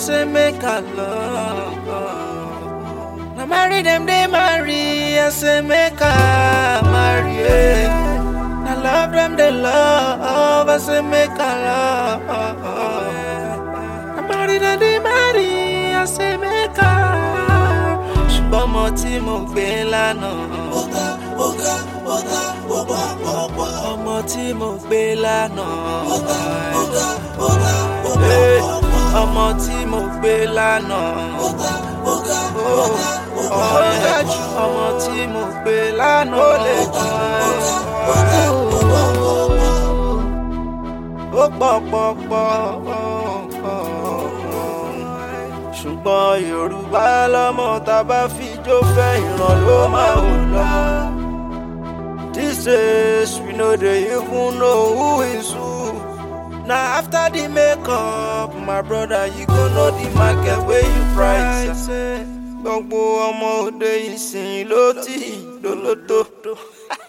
say make I love. Now marry them, they marry. I say make I marry. I love them, they love. I say make I love. I marry them, they marry. I say make I. Ṣùgbọ́n ọmọ tí mo gbé lánàá. Ọmọ tí mo gbé lánàá. Ọmọ tí mo gbé lánàá. Ọmọ tí mo gbé lánàá. Ó pọ̀. Ṣùgbọ́n Yorùbá lọ́mọ tá bá fi jó fẹ́ ìran ló máa ń lọ. These days we no dey even know who is who. Now after the makeup, my brother, you go know the market where you price. Gbogbo ọmọ òde ìsìn ló ti lólótó.